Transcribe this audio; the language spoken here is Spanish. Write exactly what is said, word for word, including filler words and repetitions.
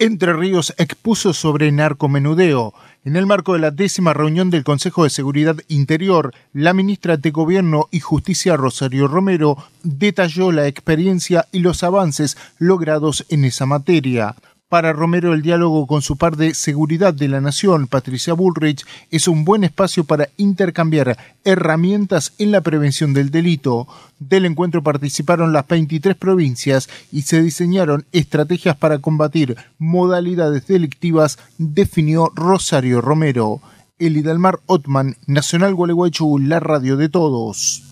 Entre Ríos expuso sobre narcomenudeo. En el marco de la décima reunión del Consejo de Seguridad Interior, la ministra de Gobierno y Justicia, Rosario Romero, detalló la experiencia y los avances logrados en esa materia. Para Romero, el diálogo con su par de Seguridad de la Nación, Patricia Bullrich, es un buen espacio para intercambiar herramientas en la prevención del delito. Del encuentro participaron las veintitrés provincias y se diseñaron estrategias para combatir modalidades delictivas, definió Rosario Romero. Eli Dalmar Ottman, Nacional Gualeguaychú, la radio de todos.